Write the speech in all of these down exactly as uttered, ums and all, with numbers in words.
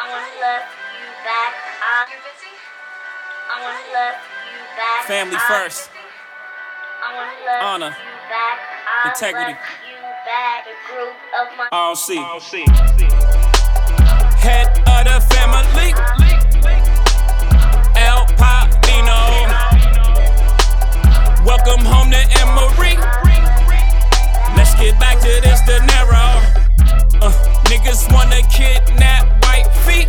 I wanna love you back. I'm busy. I wanna love you back. Family I'm first. busy. I wanna love Honor. you back. I Integrity. love you back. The group of my R C. Head of the family. El Padino. Welcome home to Emory. Let's get back to this dinero. Uh, niggas wanna kidnap white feet.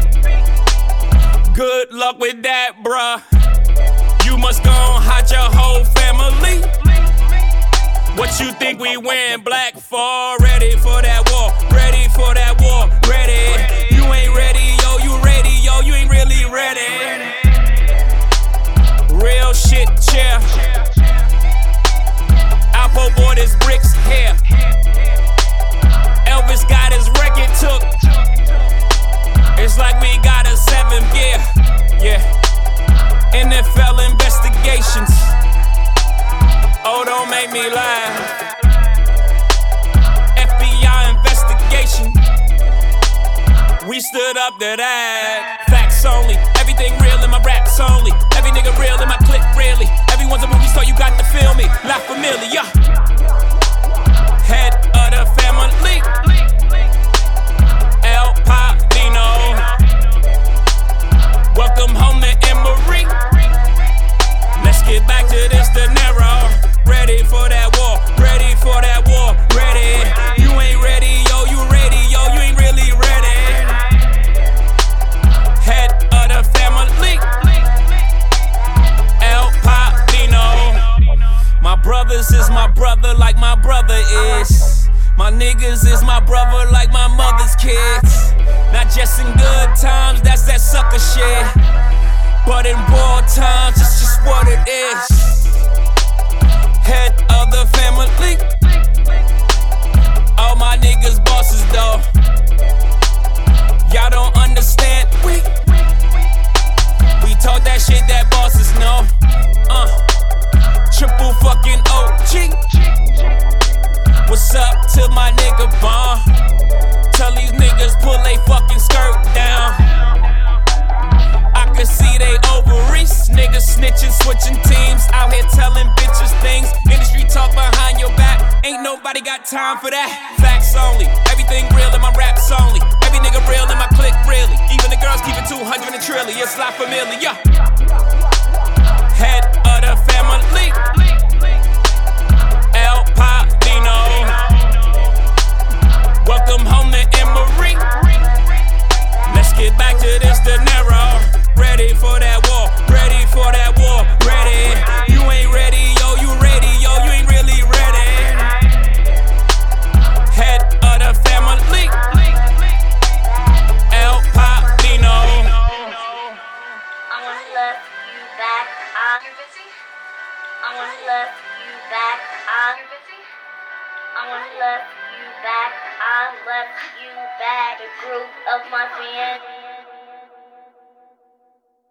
Good luck with that, bruh. You must gon' hide your whole family. What you think we win black for? Ready for that war, ready for that war, ready. You ain't ready, yo, you ready, yo, you ain't really ready. Real shit, chair. Alpo bought his bricks here. Elvis got his record took. It's like we got a seventh gear, yeah. N F L investigations. Oh, don't make me laugh. F B I investigation. We stood up to that. Facts only. Everything real in my raps only. Every nigga real in my clip really. Everyone's a movie star, you got to feel me. La Familia. Head of the family. El Padino. Welcome home to Emory. Let's get back to this dinero. Ready for that war, ready for that war, ready. You ain't ready, yo, you ready, yo, you ain't really ready. Head of the family. El Padino. My brothers is my brother like my brother is. My niggas is my brother like my mother's kids. Not just in good times, that's that sucker shit. But in war times, it's just what it is. Head of the family. All my niggas bosses though. Y'all don't understand. We We talk that shit that bosses know. Uh, triple fucking O G. What's up to my nigga Bon? Tell these niggas pull they fucking skirt down. I can see they ovaries. Niggas snitching, switching teams. Out here telling bitches things. Industry talk behind your back. Ain't nobody got time for that. Facts only. Everything real in my raps only. Every nigga real in my clique really. Even the girls keep it two hundred and trillion. It's La Familia. Head of the family. El Padino. Welcome home to Emory. Let's get back to this dinero. Ready for that war, ready for that war, ready. You ain't ready, yo, you ready, yo, you ain't really ready. Head of the family. El Padino. I wanna love you back. I'm busy. I wanna love you back. I'm busy. I wanna love you back. I love you back. The group of my family.